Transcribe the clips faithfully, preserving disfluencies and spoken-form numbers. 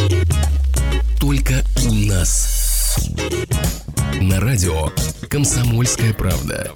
Только у нас. На радио «Комсомольская правда».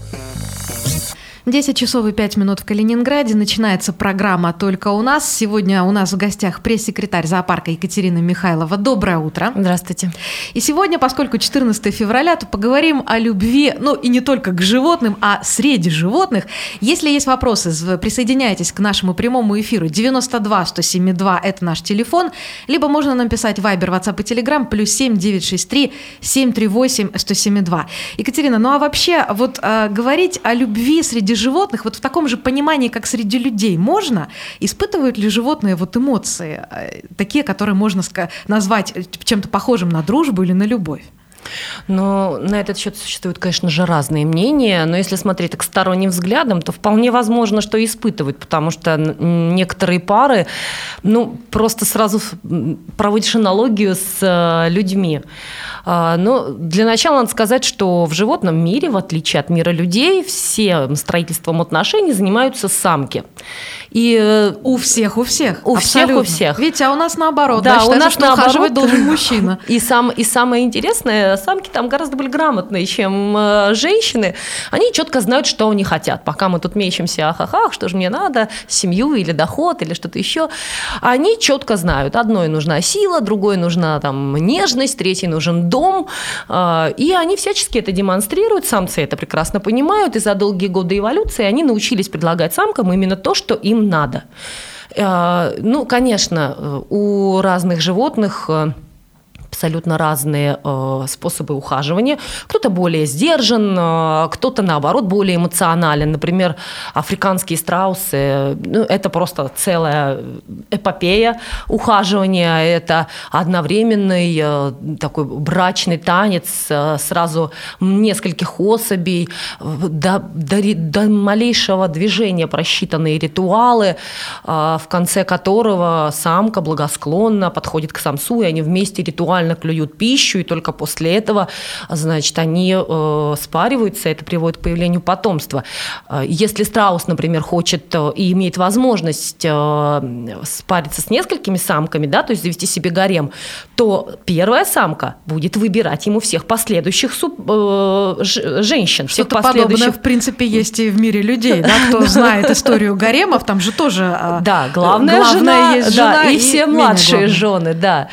десять часов и пять минут в Калининграде. Начинается программа «Только у нас». Сегодня у нас в гостях пресс-секретарь зоопарка Екатерина Михайлова. Доброе утро. Здравствуйте. И сегодня, поскольку четырнадцатое февраля, то поговорим о любви, ну и не только к животным, а среди животных. Если есть вопросы, присоединяйтесь к нашему прямому эфиру. девяносто два сто семьдесят два – это наш телефон. Либо можно нам писать Вайбер, Ватсап и Телеграм плюс семь девятьсот шестьдесят три семьсот тридцать восемь сто семьдесят два. Екатерина, ну а вообще вот э, говорить о любви среди животных, вот в таком же понимании, как среди людей, можно? Испытывают ли животные вот эмоции, такие, которые можно назвать чем-то похожим на дружбу или на любовь? Но на этот счет существуют, конечно же, разные мнения, но если смотреть так сторонним взглядом, то вполне возможно, что испытывают, потому что некоторые пары, ну, просто сразу проводишь аналогию с людьми. Но для начала надо сказать, что в животном мире, в отличие от мира людей, всем строительством отношений занимаются самки. И у всех, у всех. У всех, у всех. Видите, а у нас наоборот. Да, да, у нас что наоборот. Ухаживать должен мужчина. И, сам, и самое интересное, самки там гораздо более грамотные, чем э, женщины. Они четко знают, что они хотят. Пока мы тут мечемся, ах-ах-ах, что же мне надо, семью или доход, или что-то еще. Они четко знают. Одной нужна сила, другой нужна там нежность, третьей нужен дом. Э, и они всячески это демонстрируют. Самцы это прекрасно понимают. И за долгие годы эволюции они научились предлагать самкам именно то, что им надо. Ну, конечно, у разных животных абсолютно разные э, способы ухаживания. Кто-то более сдержан, э, кто-то, наоборот, более эмоционален. Например, африканские страусы, ну, это просто целая эпопея ухаживания. Это одновременный э, такой брачный танец, э, сразу нескольких особей, до, до, до малейшего движения просчитанные ритуалы, э, в конце которого самка благосклонно подходит к самцу, и они вместе ритуально клюют пищу, и только после этого, значит, они э, спариваются, это приводит к появлению потомства. Если страус, например, хочет и имеет возможность э, спариться с несколькими самками, да, то есть завести себе гарем, то первая самка будет выбирать ему всех последующих суб, э, ж, женщин. Всех Что-то последующих... подобное, в принципе, есть и в мире людей, да, кто знает историю гаремов, там же тоже да, главная, главная жена, есть да, жена и, и все младшие главная. жены, да.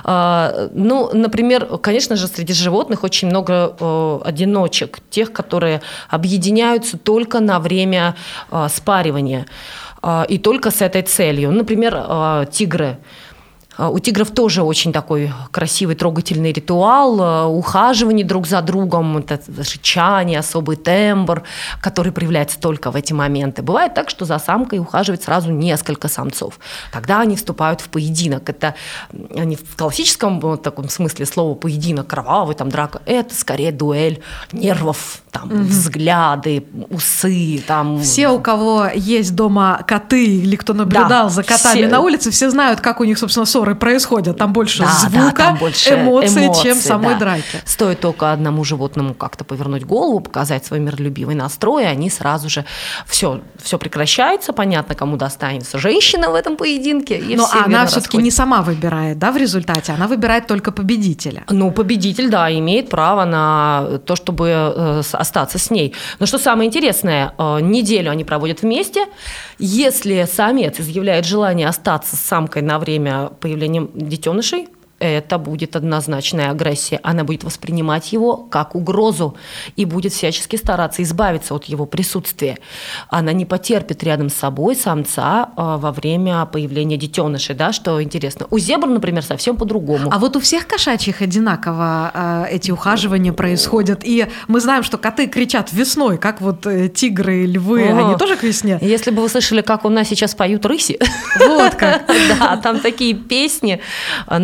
Ну, например, конечно же, среди животных очень много э, одиночек, тех, которые объединяются только на время э, спаривания э, и только с этой целью. Например, э, тигры. У тигров тоже очень такой красивый, трогательный ритуал, ухаживание друг за другом, это рычание, особый тембр, который проявляется только в эти моменты. Бывает так, что за самкой ухаживает сразу несколько самцов. Тогда они вступают в поединок. Это не в классическом вот, таком смысле слова поединок, кровавый, там, драка. Это скорее дуэль нервов, там, mm-hmm. взгляды, усы. Там. Все, у кого есть дома коты или кто наблюдал да, за котами все... на улице, все знают, как у них, собственно, ссоры происходит. Там больше да, звука, да, там больше эмоций, эмоций, чем самой да. драки. Стоит только одному животному как-то повернуть голову, показать свой миролюбивый настрой, и они сразу же все, все прекращается. Понятно, кому достанется женщина в этом поединке. И Но все она все-таки не сама выбирает, да, в результате? Она выбирает только победителя. Ну, победитель, да, имеет право на то, чтобы э, остаться с ней. Но что самое интересное, э, неделю они проводят вместе. Если самец изъявляет желание остаться с самкой на время появления детенышей, это будет однозначная агрессия. Она будет воспринимать его как угрозу и будет всячески стараться избавиться от его присутствия. Она не потерпит рядом с собой самца во время появления детенышей, да, что интересно. У зебр, например, совсем по-другому. А вот у всех кошачьих одинаково э, эти ухаживания происходят. И мы знаем, что коты кричат весной, как вот э, тигры, львы, О, они тоже к весне. Если бы вы слышали, как у нас сейчас поют рыси. Вот как. Да, там такие песни на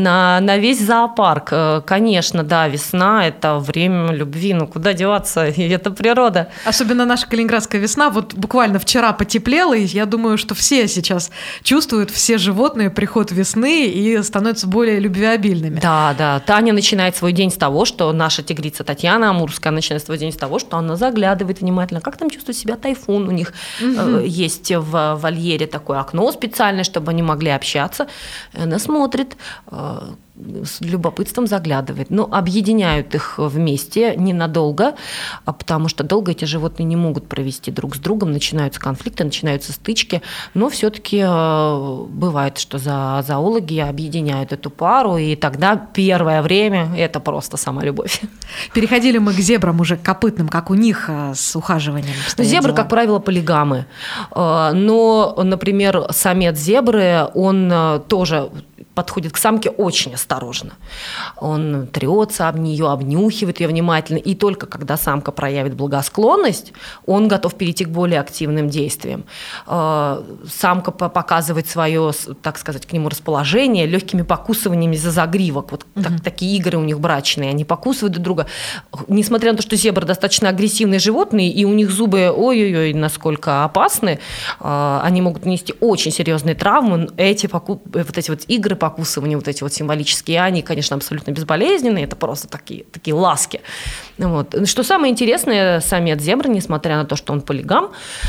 на весь зоопарк. Конечно, да, весна – это время любви, ну куда деваться, и это природа. Особенно наша калининградская весна, вот буквально вчера потеплело, и я думаю, что все сейчас чувствуют, все животные, приход весны и становятся более любвеобильными. Да, да, Таня начинает свой день с того, что наша тигрица Татьяна Амурская начинает свой день с того, что она заглядывает внимательно, как там чувствует себя Тайфун, у них угу. есть в вольере такое окно специальное, чтобы они могли общаться. Она смотрит, с любопытством заглядывает. Но объединяют их вместе ненадолго, потому что долго эти животные не могут провести друг с другом, начинаются конфликты, начинаются стычки, но все-таки бывает, что зоологи объединяют эту пару, и тогда первое время это просто сама любовь. Переходили мы к зебрам уже копытным, как у них с ухаживанием. Зебры, как правило, полигамы. Но, например, самец зебры, он тоже подходит к самке очень осторожно. Он трется об нее, обнюхивает ее внимательно, и только когда самка проявит благосклонность, он готов перейти к более активным действиям. Самка показывает свое, так сказать, к нему расположение легкими покусываниями за загривок. Вот угу. так, такие игры у них брачные, они покусывают друг друга. Несмотря на то, что зебры достаточно агрессивные животные, и у них зубы ой-ой-ой, насколько опасны, они могут нанести очень серьезные травмы. Эти, поку... вот эти вот игры покусывания, вот эти вот символические, они, конечно, абсолютно безболезненные, это просто такие, такие ласки. Вот. Что самое интересное, самец зебры, несмотря на то, что он полигам,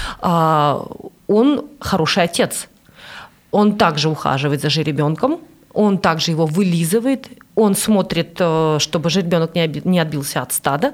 он хороший отец. Он также ухаживает за жеребенком, он также его вылизывает, он смотрит, чтобы жеребенок не отбился от стада,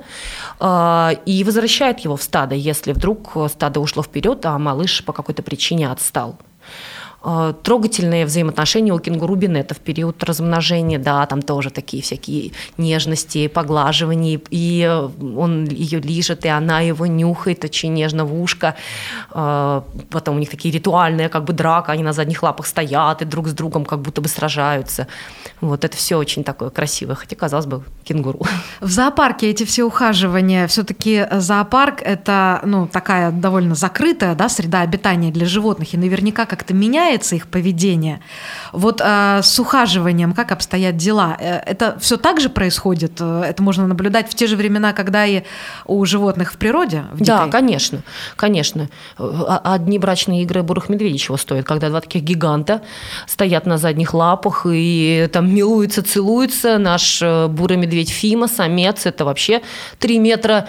и возвращает его в стадо, если вдруг стадо ушло вперед, а малыш по какой-то причине отстал. Трогательные взаимоотношения у кенгуру-бинета в период размножения, да, там тоже такие всякие нежности, поглаживания, и он ее лижет, и она его нюхает очень нежно в ушко. Потом у них такие ритуальные, как бы драка, они на задних лапах стоят и друг с другом как будто бы сражаются. Вот это все очень такое красивое, хотя, казалось бы, кенгуру. В зоопарке эти все ухаживания, все-таки зоопарк – это, ну, такая довольно закрытая, да, среда обитания для животных, и наверняка как-то меняется их поведение. Вот э, с ухаживанием как обстоят дела? Это все так же происходит? Это можно наблюдать в те же времена, когда и у животных в природе? В да, конечно, конечно. Одни брачные игры бурых медведей чего стоят, когда два таких гиганта стоят на задних лапах и там милуются, целуются. Наш бурый медведь Фима, самец, это вообще три метра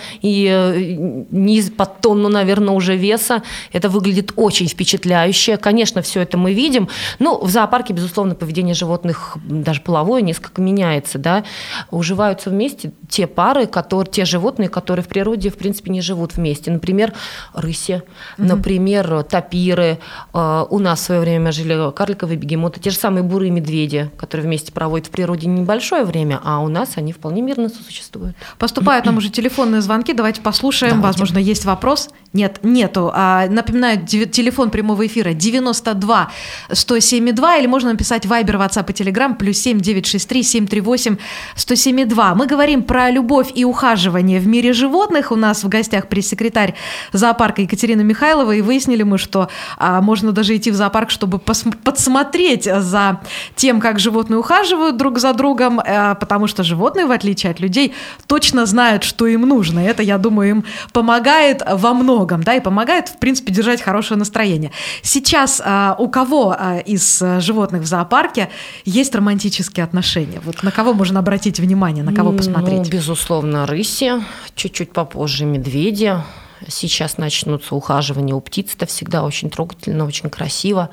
и низ под тонну, наверное, уже веса. Это выглядит очень впечатляюще. Конечно, все это мы видим. Ну, в зоопарке, безусловно, поведение животных, даже половое, несколько меняется, да. Уживаются вместе те пары, которые, те животные, которые в природе, в принципе, не живут вместе. Например, рыси, угу. например, тапиры. У нас в свое время жили карликовые бегемоты, те же самые бурые медведи, которые вместе проводят в природе небольшое время, а у нас они вполне мирно сосуществуют. Поступают нам уже телефонные звонки, давайте послушаем. Давайте. Возможно, есть вопрос? Нет, нету. Напоминаю, телефон прямого эфира девяносто два сто семь два, или можно написать Viber, WhatsApp и Telegram плюс семь девятьсот шестьдесят три семьсот тридцать восемь сто семьдесят два. Мы говорим про любовь и ухаживание в мире животных. У нас в гостях пресс-секретарь зоопарка Екатерина Михайлова, и выяснили мы, что а, можно даже идти в зоопарк, чтобы пос- подсмотреть за тем, как животные ухаживают друг за другом, а, потому что животные, в отличие от людей, точно знают, что им нужно. Это, я думаю, им помогает во многом, да, и помогает, в принципе, держать хорошее настроение. Сейчас а, у кого а, из животных в зоопарке есть романтические отношения? Вот на кого можно обратить внимание, на кого посмотреть? Ну, безусловно, рыси, чуть-чуть попозже медведи. Сейчас начнутся ухаживания у птиц, это всегда очень трогательно, очень красиво.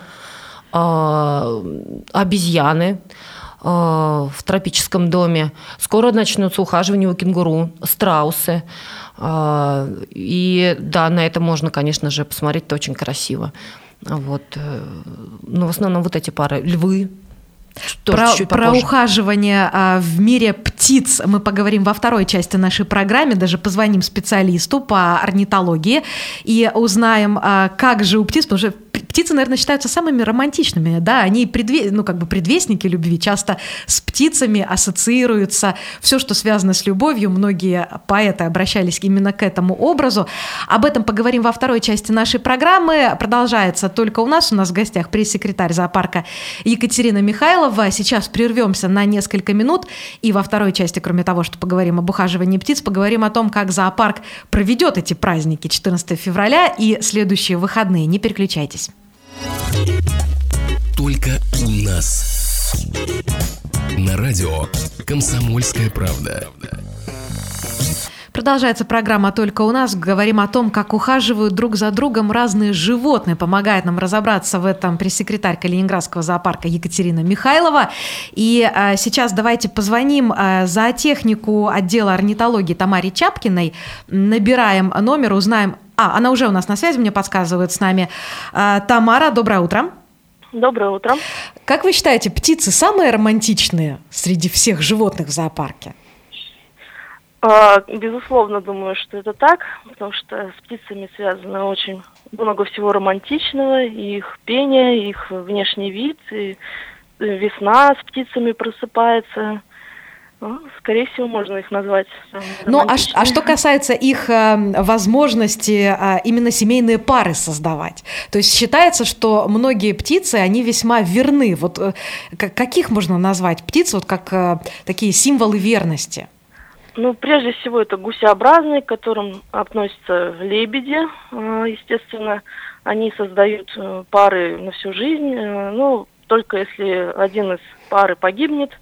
А, обезьяны а, в тропическом доме. Скоро начнутся ухаживания у кенгуру, страусы. А, и да, на это можно, конечно же, посмотреть, это очень красиво. Вот. Но в основном вот эти пары. Львы. Про, про ухаживание а, в мире птиц мы поговорим во второй части нашей программы. Даже позвоним специалисту по орнитологии и узнаем, а, как же у птиц, потому что птицы птицы, наверное, считаются самыми романтичными, да, они предве... ну, как бы предвестники любви, часто с птицами ассоциируются все, что связано с любовью, многие поэты обращались именно к этому образу. Об этом поговорим во второй части нашей программы, продолжается только у нас, у нас в гостях пресс-секретарь зоопарка Екатерина Михайлова. Сейчас прервемся на несколько минут, и во второй части, кроме того, что поговорим об ухаживании птиц, поговорим о том, как зоопарк проведет эти праздники четырнадцатого февраля и следующие выходные. Не переключайтесь. Только у нас. На радио «Комсомольская правда». Продолжается программа «Только у нас». Говорим о том, как ухаживают друг за другом разные животные. Помогает нам разобраться в этом пресс-секретарь Калининградского зоопарка Екатерина Михайлова. И а, сейчас давайте позвоним а, зоотехнику отдела орнитологии Тамаре Чапкиной. Набираем номер, узнаем... А, она уже у нас на связи, мне подсказывает с нами. А, Тамара, доброе утро. Доброе утро. Как вы считаете, птицы самые романтичные среди всех животных в зоопарке? Безусловно, думаю, что это так, потому что с птицами связано очень много всего романтичного, и их пение, их внешний вид, и весна с птицами просыпается. Ну, скорее всего, можно их назвать. Ну, а, а что касается их э, возможности э, именно семейные пары создавать, то есть считается, что многие птицы, они весьма верны. Вот э, каких можно назвать птиц, вот как э, такие символы верности? Ну, прежде всего, это гусеобразные, к которым относятся лебеди. Естественно, они создают пары на всю жизнь. Ну, только если один из пары погибнет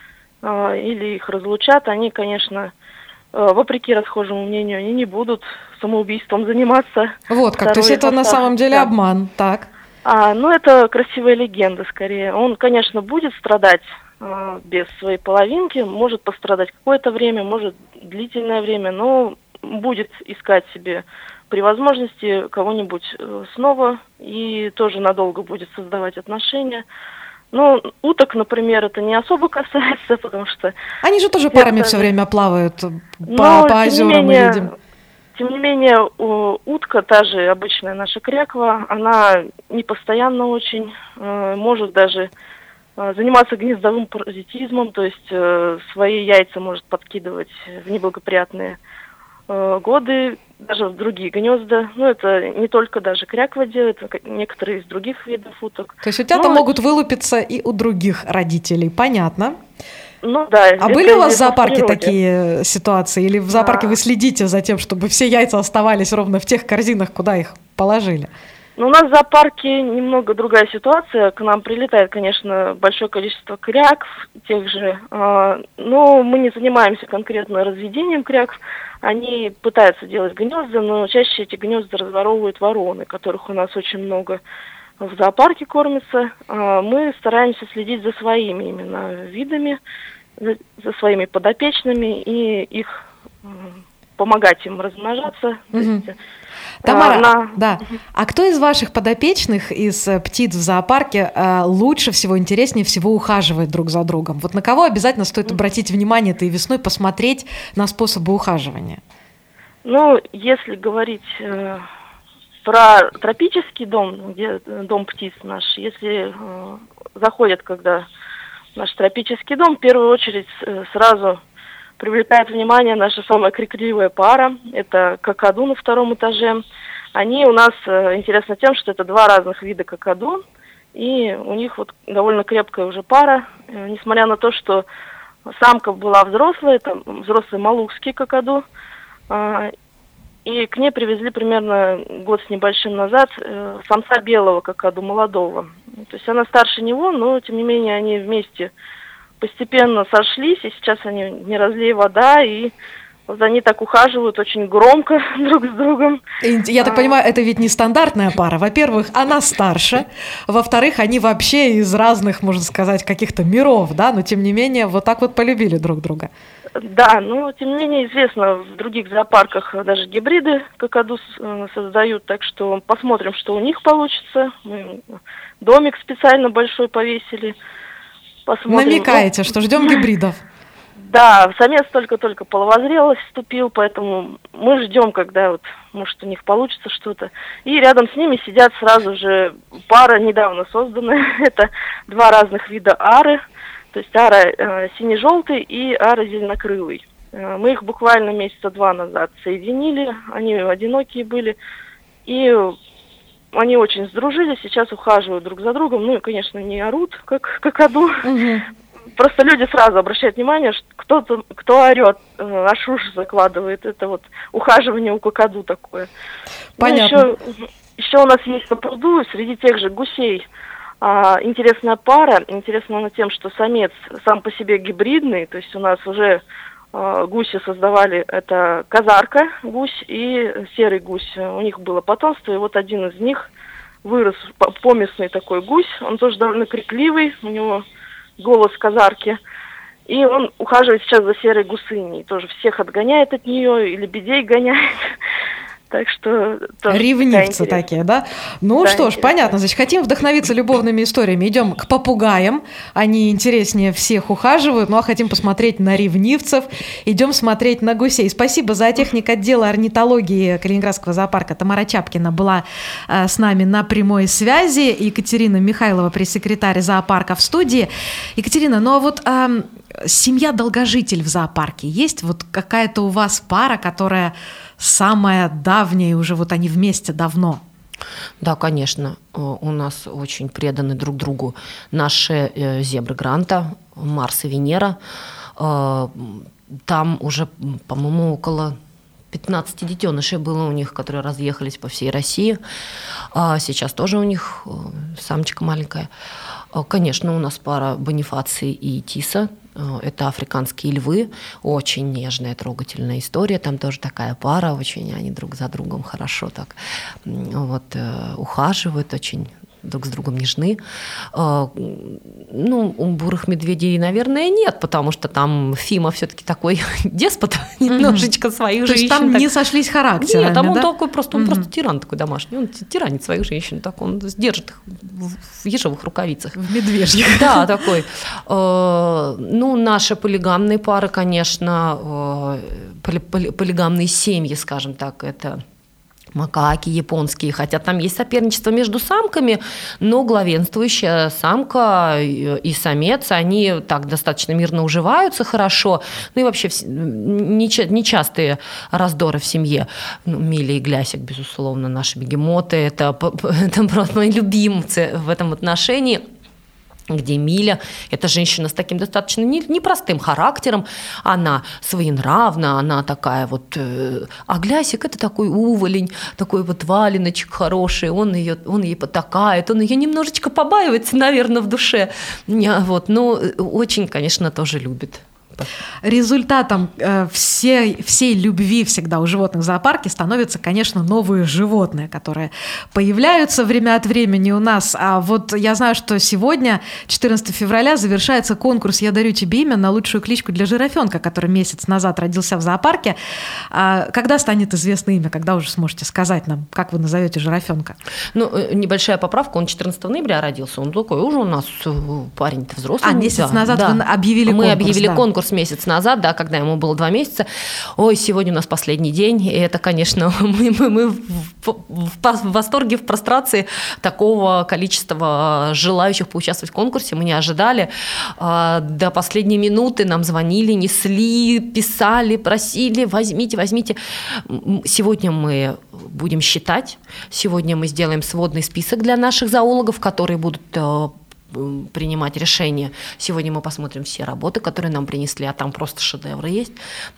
или их разлучат, они, конечно, вопреки расхожему мнению, они не будут самоубийством заниматься. Вот как, то есть это на самом деле обман, так? А, ну, это красивая легенда, скорее. Он, конечно, будет страдать без своей половинки, может пострадать какое-то время, может длительное время, но будет искать себе при возможности кого-нибудь снова и тоже надолго будет создавать отношения. Но уток, например, это не особо касается, потому что... Они же тоже парами это... все время плавают по, по озерам, мы видим. Тем не менее, утка, та же обычная наша кряква, она непостоянно очень, может даже заниматься гнездовым паразитизмом, то есть э, свои яйца может подкидывать в неблагоприятные э, годы, даже в другие гнезда. Ну, это не только даже кряква делает, некоторые из других видов уток. То есть утята ну, могут вылупиться и у других родителей, понятно? Ну да. А были у вас в зоопарке такие ситуации? Или в зоопарке а... вы следите за тем, чтобы все яйца оставались ровно в тех корзинах, куда их положили? Ну, у нас в зоопарке немного другая ситуация. К нам прилетает, конечно, большое количество крякв, тех же. Э, но мы не занимаемся конкретно разведением крякв. Они пытаются делать гнезда, но чаще эти гнезда разворовывают вороны, которых у нас очень много в зоопарке кормятся. Э, мы стараемся следить за своими именно видами, за, за своими подопечными и их э, помогать им размножаться. Угу. Тамара, на... да. А кто из ваших подопечных, из птиц в зоопарке, лучше всего, интереснее всего ухаживает друг за другом? Вот на кого обязательно стоит обратить внимание этой весной, посмотреть на способы ухаживания? Ну, если говорить э, про тропический дом, где дом птиц наш, если э, заходят, когда в наш тропический дом, в первую очередь э, сразу... привлекает внимание наша самая крикливая пара. Это какаду на втором этаже. Они у нас э, интересны тем, что это два разных вида какаду. И у них вот довольно крепкая уже пара. Э, несмотря на то, что самка была взрослая, это взрослый малукский какаду. Э, и к ней привезли примерно год с небольшим назад э, самца белого какаду, молодого. То есть она старше него, но тем не менее они вместе... постепенно сошлись, и сейчас они не разлей вода, и вот они так ухаживают очень громко друг с другом. И, я так а... понимаю, это ведь не стандартная пара. Во-первых, она старше, во-вторых, они вообще из разных, можно сказать, каких-то миров, да, но тем не менее вот так вот полюбили друг друга. Да, но тем не менее известно, в других зоопарках даже гибриды какаду создают, так что посмотрим, что у них получится. Мы домик специально большой повесили. Посмотрим. Намекаете, что ждем гибридов? Да, самец только-только половозрелость вступил, поэтому мы ждем, когда вот, может, у них получится что-то. И рядом с ними сидят сразу же пара недавно созданная. Это два разных вида ары, то есть ара э, сине-желтый и ара зеленокрылый. Э, мы их буквально месяца два назад соединили, они одинокие были, и они очень сдружились, сейчас ухаживают друг за другом, ну и, конечно, не орут, как какаду. Угу. Просто люди сразу обращают внимание, что кто-то, кто орет, э, аж уши закладывает. Это вот ухаживание у какаду такое. Понятно. Ну, еще, еще у нас есть по пруду среди тех же гусей а, интересная пара. Интересна она тем, что самец сам по себе гибридный. То есть у нас уже а, гуси создавали, это казарка гусь и серый гусь. У них было потомство, и вот один из них вырос, помесный такой гусь. Он тоже довольно крикливый, у него голос казарки. И он ухаживает сейчас за серой гусыней. Тоже всех отгоняет от нее, и лебедей гоняет. Так что... Ревнивцы такие, да? Ну да, что ж, интересно. Понятно. Значит, хотим вдохновиться любовными историями. Идем к попугаям. Они интереснее всех ухаживают. Ну а хотим посмотреть на ревнивцев. Идем смотреть на гусей. Спасибо. Зоотехник отдела орнитологии Калининградского зоопарка Тамара Чапкина была э, с нами на прямой связи. Екатерина Михайлова, пресс-секретарь зоопарка, в студии. Екатерина, ну а вот... Э, семья-долгожитель в зоопарке. Есть вот какая-то у вас пара, которая самая давняя, и уже вот они вместе давно? Да, конечно. У нас очень преданы друг другу наши зебры Гранта, Марс и Венера. Там уже, по-моему, около пятнадцать детенышей было у них, которые разъехались по всей России. Сейчас тоже у них самочка маленькая. Конечно, у нас пара Бонифаций и Тиса. Это африканские львы. Очень нежная, трогательная история. Там тоже такая пара. Очень они друг за другом хорошо так вот, ухаживают, очень друг с другом нежны. Ну, у бурых медведей, наверное, нет, потому что там Фима все-таки такой деспот, немножечко своих женщин. То есть там так... не сошлись характерами, Нет, там он да? такой просто, он mm-hmm. просто тиран такой домашний. Он тиранит своих женщин, так он держит их в ежовых рукавицах. В медвежьих. Да, такой. Ну, наши полигамные пары, конечно, полигамные семьи, скажем так, это... макаки японские, хотя там есть соперничество между самками, но главенствующая самка и самец, они так достаточно мирно уживаются хорошо, ну и вообще нечастые раздоры в семье. Ну, Миля и Глясик, безусловно, наши бегемоты, это, это просто мои любимцы в этом отношении. Где Миля, это женщина с таким достаточно непростым характером, она своенравна, она такая вот, а Глясик это такой уволень, такой вот валеночек хороший, он, ее, он ей потакает, он ее немножечко побаивается, наверное, в душе, вот, но очень, конечно, тоже любит. Результатом э, всей, всей любви всегда у животных в зоопарке становятся, конечно, новые животные, которые появляются время от времени у нас. А вот я знаю, что сегодня, четырнадцатого февраля, завершается конкурс «Я дарю тебе имя» на лучшую кличку для жирафенка, который месяц назад родился в зоопарке. А когда станет известно имя? Когда уже сможете сказать нам, как вы назовете жирафенка? Ну, небольшая поправка. Он четырнадцатого ноября родился. Он такой уже у нас парень-то взрослый. А месяц да, назад да. вы объявили Мы конкурс. Мы объявили да. конкурс месяц назад, да, когда ему было два месяца. Ой, сегодня у нас последний день, и это, конечно, мы, мы, мы в, в, в восторге, в прострации такого количества желающих поучаствовать в конкурсе. Мы не ожидали. До последней минуты нам звонили, несли, писали, просили, возьмите, возьмите. Сегодня мы будем считать, сегодня мы сделаем сводный список для наших зоологов, которые будут принимать решения. Сегодня мы посмотрим все работы, которые нам принесли, а там просто шедевры есть,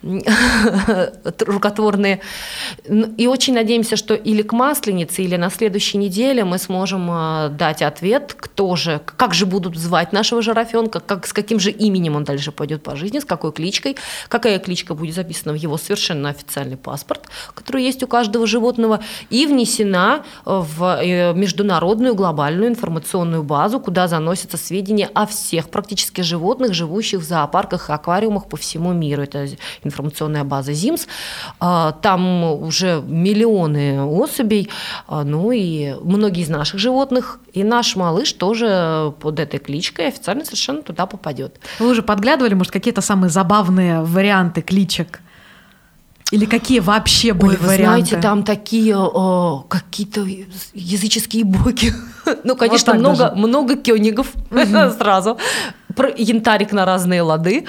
рукотворные. И очень надеемся, что или к Масленице, или на следующей неделе мы сможем дать ответ, кто же, как же будут звать нашего жирафенка, как, с каким же именем он дальше пойдет по жизни, с какой кличкой, какая кличка будет записана в его совершенно официальный паспорт, который есть у каждого животного, и внесена в международную глобальную информационную базу, куда заносится доносятся сведения о всех практически животных, живущих в зоопарках и аквариумах по всему миру. Это информационная база ЗИМС. Там уже миллионы особей, ну и многие из наших животных. И наш малыш тоже под этой кличкой официально совершенно туда попадет. Вы уже подглядывали, может, какие-то самые забавные варианты кличек? Или какие вообще были Ой, вы варианты? знаете, там такие о, какие-то языческие боги. Ну, конечно, Вот много, даже. много кёнигов сразу. Про янтарик на разные лады.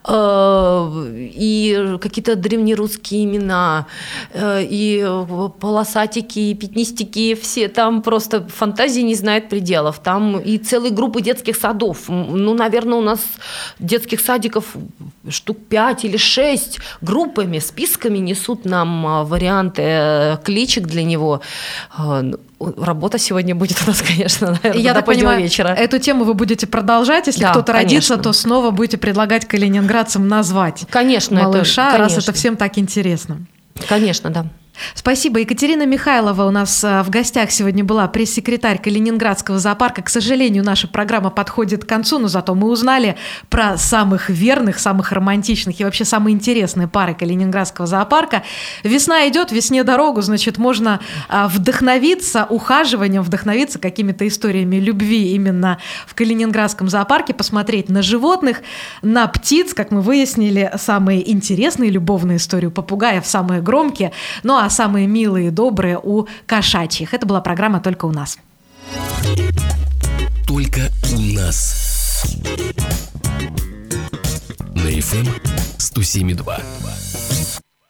И какие-то древнерусские имена. И полосатики, и пятнистики. Все там просто фантазии не знает пределов. Там и целые группы детских садов. Ну, наверное, у нас детских садиков штук пять или шесть группами, списками несут нам варианты кличек для него. Работа сегодня будет у нас, конечно, наверное, Я до так позднего понимаю, вечера. эту тему вы будете продолжать. Если Да, кто-то родится, конечно. то снова будете предлагать калининградцам назвать Конечно, малыша, это, раз конечно. это всем так интересно. Конечно, да. Спасибо. Екатерина Михайлова у нас в гостях сегодня была, пресс-секретарь Калининградского зоопарка. К сожалению, наша программа подходит к концу, но зато мы узнали про самых верных, самых романтичных и вообще самые интересные пары Калининградского зоопарка. Весна идет, весне дорогу, значит, можно вдохновиться ухаживанием, вдохновиться какими-то историями любви именно в Калининградском зоопарке, посмотреть на животных, на птиц, как мы выяснили, самые интересные любовные истории у попугаев, самые громкие, ну а самые милые и добрые у кошачьих. Это была программа «Только у нас». Только у нас. На эф эм сто семь и два.